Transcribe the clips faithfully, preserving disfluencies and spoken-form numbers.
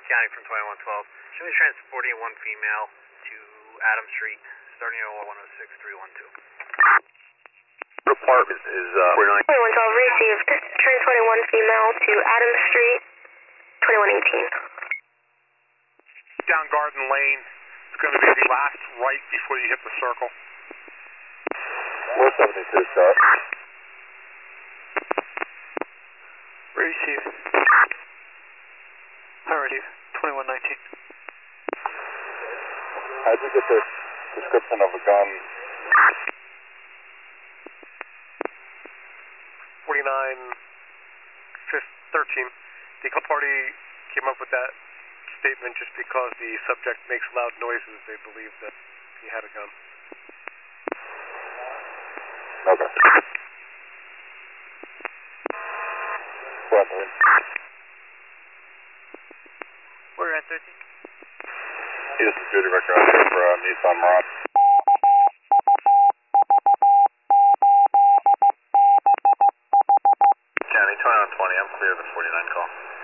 County from twenty-one twelve. Should be transporting one female to Adam Street, starting at one oh six three one two. Department is uh, forty-nine. twenty-one twelve received. Transporting one female to Adam Street, twenty-one eighteen. Down Garden Lane. It's going to be the last right before you hit the circle. four seventy-two, stop. Receive. I receive. twenty-one nineteen. How'd you get this description of a gun? forty-nine thirteen. The party came up with that statement just because the subject makes loud noises. They believe that he had a gun. Okay. What? We're at thirteen. This is Judy Ricker out here for uh, Nissan Marant. County twenty-one twenty, I'm clear of the forty-nine call.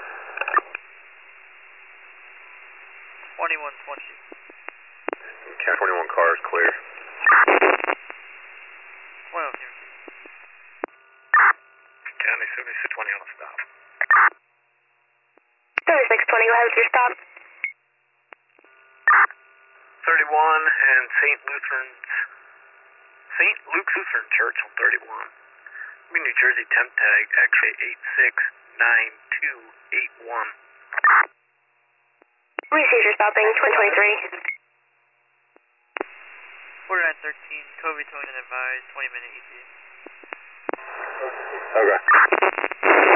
twenty-one twenty. County twenty-one car is clear. Well, here. County seventy-six twenty on a stop. seventy-six twenty, go ahead with your stop. thirty-one and Saint Lutheran's, Saint Luke's Lutheran Church on thirty-one. New Jersey temp tag X A eight six nine two eight one. Receive your stopping, twenty twenty-three. We're at thirteen, COVID towing and advised, twenty minute E T. Okay.